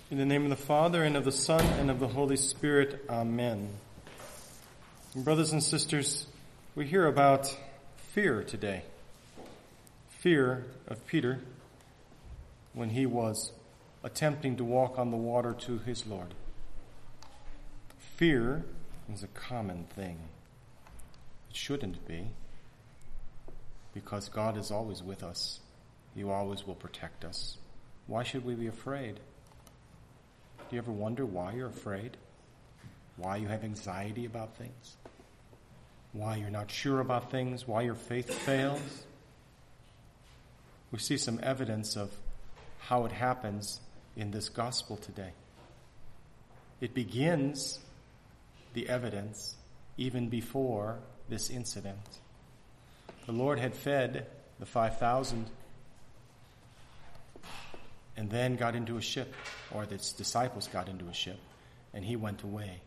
In the name of the Father, and of the Son, and of the Holy Spirit. Amen. And brothers and sisters, we hear about fear today. Fear of Peter when he was attempting to walk on the water to his Lord. Fear is a common thing. It shouldn't be, because God is always with us. He always will protect us. Why should we be afraid? Do you ever wonder why you're afraid? Why you have anxiety about things? Why you're not sure about things? Why your faith fails? We see some evidence of how it happens in this gospel today. It begins, the evidence, even before this incident. The Lord had fed the 5,000 and then got into a ship, or the disciples got into a ship, and he went away.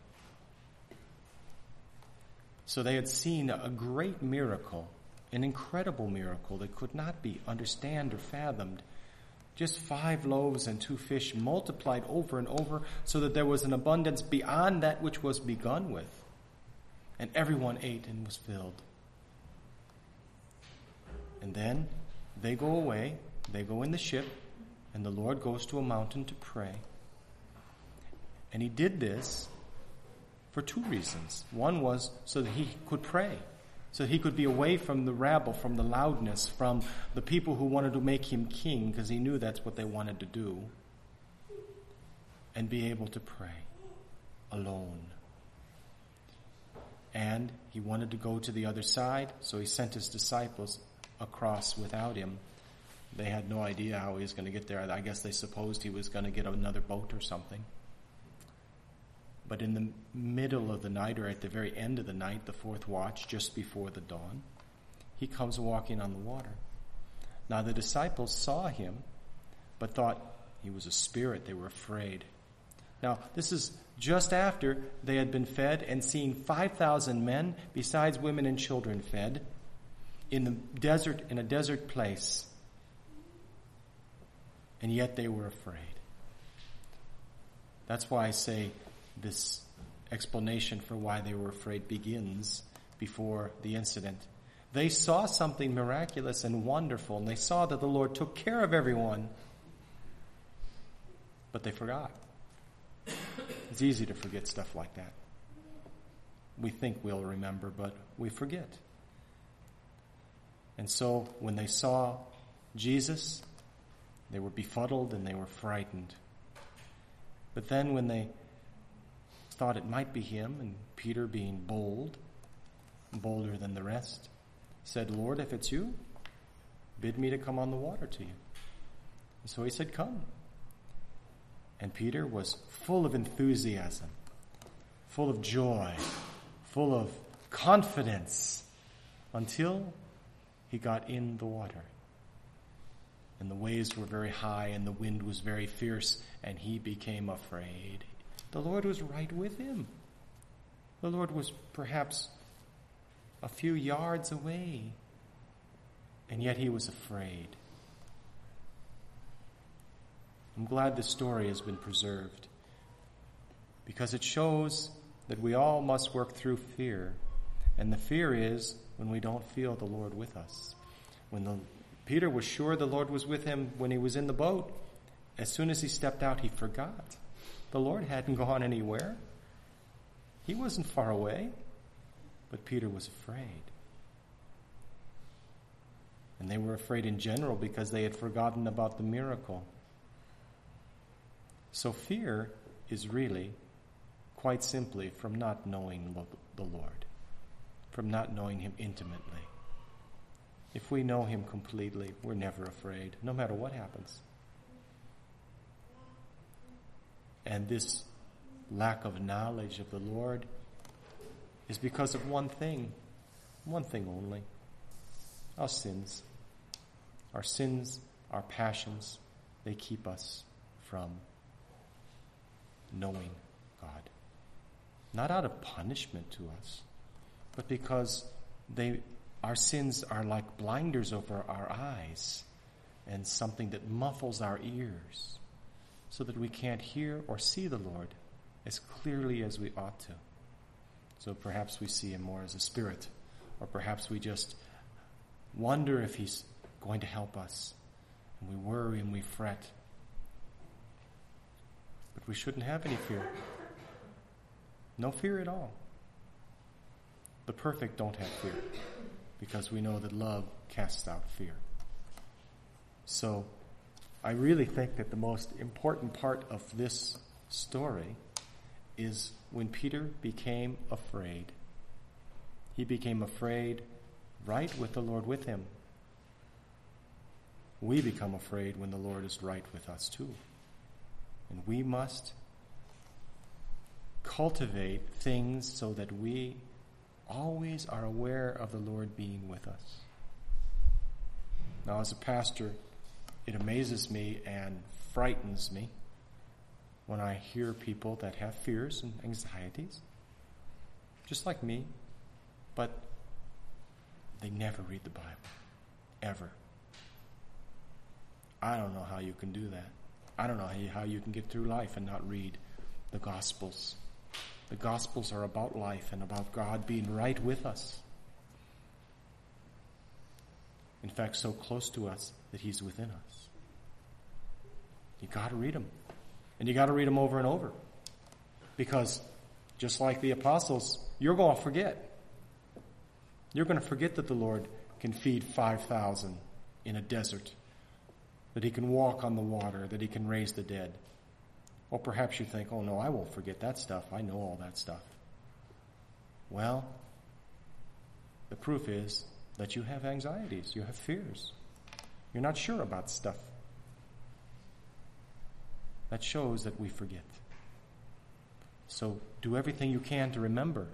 So they had seen a great miracle, an incredible miracle that could not be understood or fathomed. Just 5 loaves and 2 fish multiplied over and over so that there was an abundance beyond that which was begun with. And everyone ate and was filled. And then they go away, they go in the ship, and the Lord goes to a mountain to pray. And he did this for 2 reasons. One was so that he could pray, so that he could be away from the rabble, from the loudness, from the people who wanted to make him king, because he knew that's what they wanted to do, and be able to pray alone. And he wanted to go to the other side, so he sent his disciples across without him. They had no idea how he was going to get there. I guess they supposed he was going to get another boat or something. But in the middle of the night, or at the very end of the night, the 4th watch, just before the dawn, he comes walking on the water. Now the disciples saw him, but thought he was a spirit. They were afraid. Now this is just after they had been fed and seen 5,000 men, besides women and children, fed in the desert, in a desert place. And yet they were afraid. That's why I say this explanation for why they were afraid begins before the incident. They saw something miraculous and wonderful, and they saw that the Lord took care of everyone. But they forgot. It's easy to forget stuff like that. We think we'll remember, but we forget. And so when they saw Jesus, they were befuddled and they were frightened. But then when they thought it might be him, and Peter, being bold, bolder than the rest, said, "Lord, if it's you, bid me to come on the water to you." And so he said, "Come." And Peter was full of enthusiasm, full of joy, full of confidence, until he got in the water. And the waves were very high, and the wind was very fierce, and he became afraid. The Lord was right with him. The Lord was perhaps a few yards away, and yet he was afraid. I'm glad this story has been preserved, because it shows that we all must work through fear. And the fear is when we don't feel the Lord with us. Peter was sure the Lord was with him when he was in the boat. As soon as he stepped out, he forgot. The Lord hadn't gone anywhere. He wasn't far away. But Peter was afraid. And they were afraid in general because they had forgotten about the miracle. So fear is really, quite simply, from not knowing the Lord, from not knowing him intimately. If we know him completely, we're never afraid, no matter what happens. And this lack of knowledge of the Lord is because of one thing only: our sins. Our sins, our passions, they keep us from knowing God. Not out of punishment to us, but because our sins are like blinders over our eyes and something that muffles our ears, so that we can't hear or see the Lord as clearly as we ought to. So perhaps we see him more as a spirit, or perhaps we just wonder if he's going to help us, and we worry and we fret. But we shouldn't have any fear. No fear at all. The perfect don't have fear, because we know that love casts out fear. So I really think that the most important part of this story is when Peter became afraid. He became afraid right with the Lord with him. We become afraid when the Lord is right with us too. And we must cultivate things so that we always are aware of the Lord being with us. Now, as a pastor, it amazes me and frightens me when I hear people that have fears and anxieties, just like me, but they never read the Bible, ever. I don't know how you can do that. I don't know how you can get through life and not read the Gospels. The Gospels are about life and about God being right with us. In fact, so close to us that he's within us. You got to read them. And you got to read them over and over. Because just like the apostles, you're going to forget. You're going to forget that the Lord can feed 5,000 in a desert, that he can walk on the water, that he can raise the dead. Or perhaps you think, oh no, I won't forget that stuff. I know all that stuff. Well, the proof is that you have anxieties, you have fears. You're not sure about stuff. That shows that we forget. So do everything you can to remember.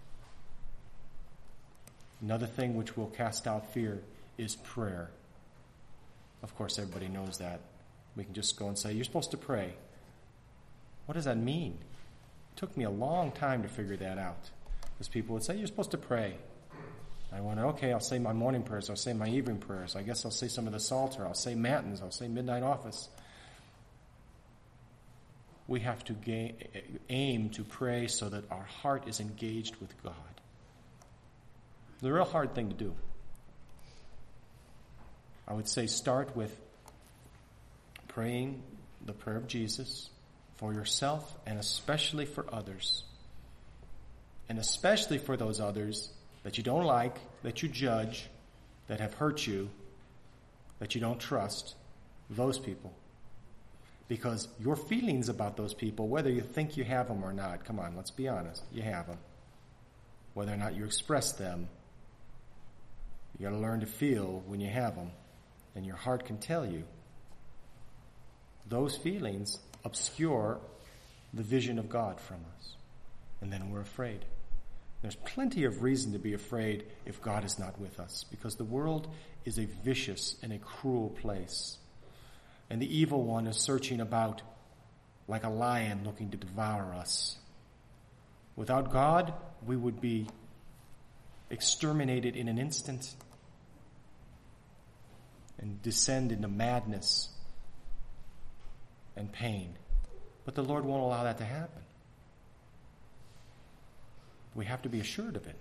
Another thing which will cast out fear is prayer. Of course, everybody knows that. We can just go and say, you're supposed to pray. What does that mean? It took me a long time to figure that out. Because people would say, you're supposed to pray. I wonder, okay, I'll say my morning prayers, I'll say my evening prayers, I guess I'll say some of the Psalter, I'll say Matins, I'll say Midnight Office. We have to aim to pray so that our heart is engaged with God. It's a real hard thing to do. I would say start with praying the prayer of Jesus for yourself and especially for others. And especially for those others that you don't like, that you judge, that have hurt you, that you don't trust, those people. Because your feelings about those people, whether you think you have them or not, come on, let's be honest, you have them. Whether or not you express them, you got to learn to feel when you have them, and your heart can tell you. Those feelings obscure the vision of God from us, and then we're afraid. There's plenty of reason to be afraid if God is not with us, because the world is a vicious and a cruel place. And the evil one is searching about like a lion looking to devour us. Without God, we would be exterminated in an instant and descend into madness and pain. But the Lord won't allow that to happen. We have to be assured of it.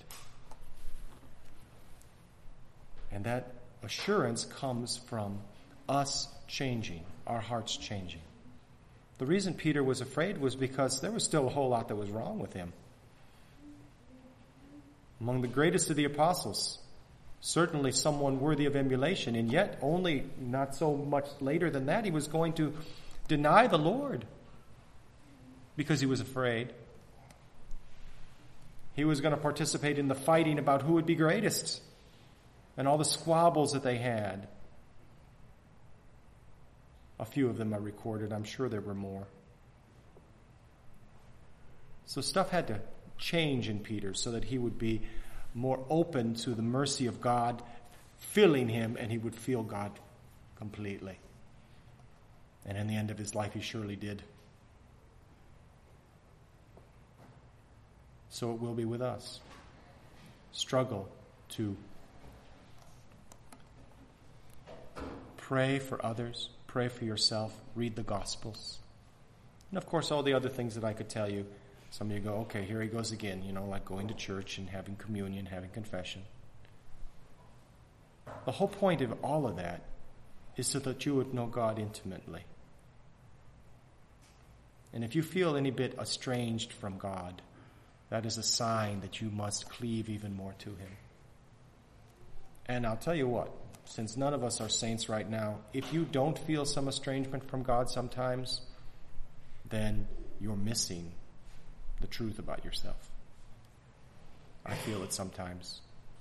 And that assurance comes from us changing, our hearts changing. The reason Peter was afraid was because there was still a whole lot that was wrong with him. Among the greatest of the apostles, certainly someone worthy of emulation, and yet only not so much later than that, he was going to deny the Lord because he was afraid. He was going to participate in the fighting about who would be greatest and all the squabbles that they had. A few of them are recorded. I'm sure there were more. So stuff had to change in Peter so that he would be more open to the mercy of God filling him, and he would feel God completely. And in the end of his life, he surely did. So it will be with us. Struggle to pray for others, pray for yourself, read the Gospels, And of course, all the other things that I could tell you, some of you go, okay, here he goes again, like going to church and having communion, having confession. The whole point of all of that is so that you would know God intimately. And if you feel any bit estranged from God, that is a sign that you must cleave even more to him. And I'll tell you what, since none of us are saints right now, if you don't feel some estrangement from God sometimes, then you're missing the truth about yourself. I feel it sometimes.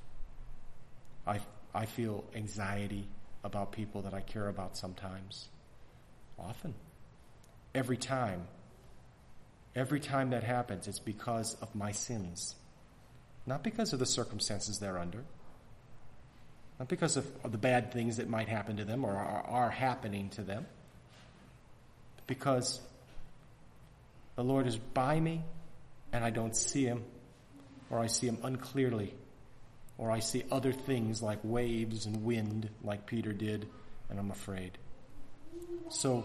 I feel anxiety about people that I care about sometimes. Often. Every time that happens, it's because of my sins. Not because of the circumstances they're under. Not because of the bad things that might happen to them or are happening to them. But because the Lord is by me and I don't see him, or I see him unclearly, or I see other things like waves and wind like Peter did, and I'm afraid. So,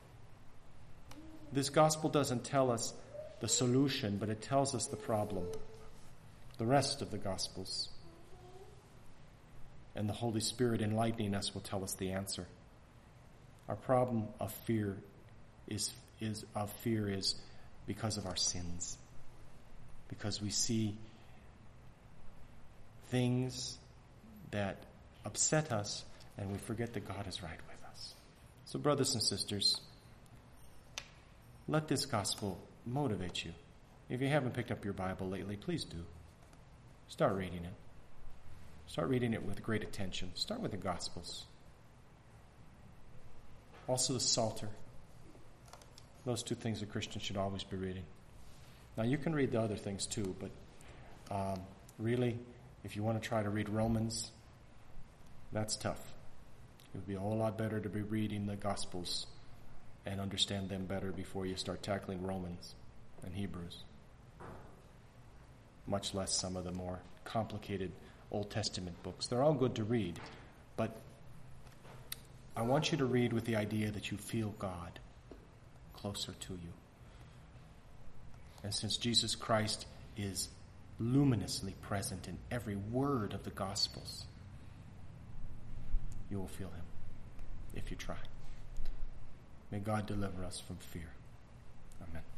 this gospel doesn't tell us the solution, but it tells us the problem. The rest of the gospels and the Holy Spirit enlightening us will tell us the answer. Our problem of fear is because of our sins. Because we see things that upset us and we forget that God is right with us. So brothers and sisters, let this gospel motivate you. If you haven't picked up your Bible lately, please do. Start reading it. Start reading it with great attention. Start with the Gospels. Also the Psalter. Those two things a Christian should always be reading. Now you can read the other things too, but really, if you want to try to read Romans, that's tough. It would be a whole lot better to be reading the Gospels and understand them better before you start tackling Romans and Hebrews. Much less some of the more complicated Old Testament books. They're all good to read, but I want you to read with the idea that you feel God closer to you. And since Jesus Christ is luminously present in every word of the Gospels, you will feel him if you try. May God deliver us from fear. Amen.